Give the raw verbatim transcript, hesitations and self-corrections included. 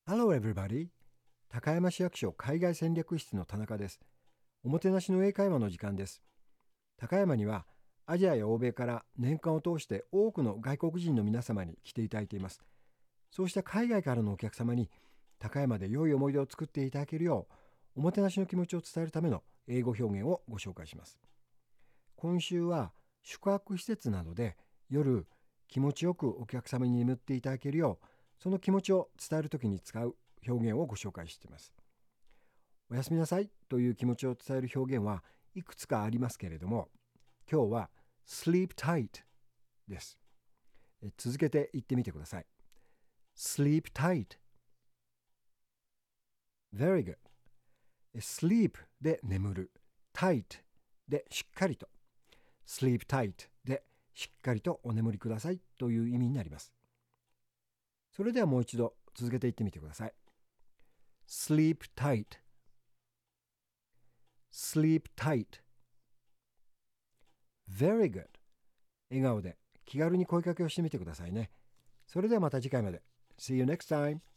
Hello everybody! 高山市役所海外戦略室の田中です。おもてなしの英会話の時間です。高山にはアジアや欧米から年間を通して多くの外国人の皆様に来ていただいています。そうした海外からのお客様に高山で良い思い出を作っていただけるよう、おもてなしの気持ちを伝えるための英語表現をご紹介します。今週は宿泊施設などで夜気持ちよくお客様に眠っていただけるよう、その気持ちを伝えるときに使う表現をご紹介しています。おやすみなさいという気持ちを伝える表現はいくつかありますけれども、今日は sleep tight です。続けて言ってみてください。sleep tight. Very good. sleep で眠る。tight でしっかりと。sleep tight でしっかりとお眠りくださいという意味になります。それではもう一度続けて言ってみてください。sleep tight. sleep tight. Very good. 笑顔で気軽に声かけをしてみてくださいね。それではまた次回まで。See you next time.